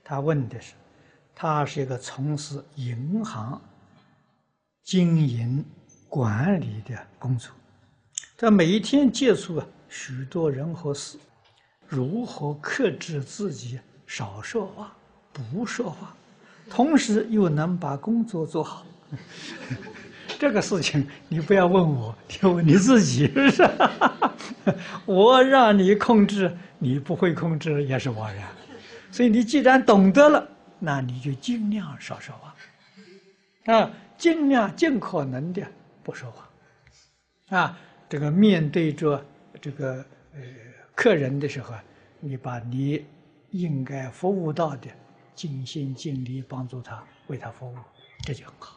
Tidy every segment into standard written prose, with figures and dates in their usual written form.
他问的是，他是一个从事银行经营管理的工作，他每一天接触许多人和事，如何克制自己少说话、不说话，同时又能把工作做好？这个事情你不要问我，你要问你自己，是吧？我让你控制，你不会控制也是枉然。所以你既然懂得了，那你就尽量少说话，尽量尽可能的不说话，这个面对着这个客人的时候，你把你应该服务到的尽心尽力帮助他，为他服务，这就很好。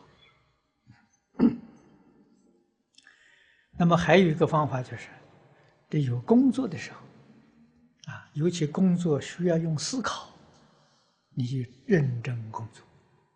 那么还有一个方法就是，得有工作的时候，尤其工作需要用思考，你就认真工作。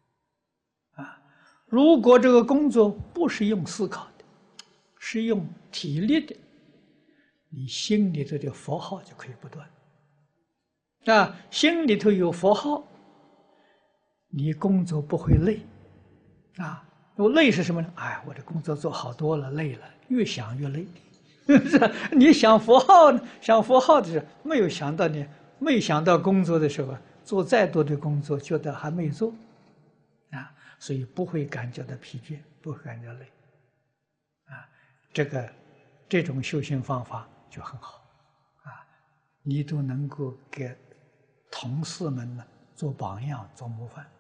如果这个工作不是用思考的，是用体力的，你心里头的佛号就可以不断。心里头有佛号，你工作不会累。累是什么呢？我的工作做好多了，累了，越想越累。是你想佛号呢？想佛号的时候，没有想到工作的时候，做再多的工作，觉得还没做，所以不会感觉到疲倦，不会感觉累。这种修行方法就很好，你都能够给同事们呢做榜样，做模范。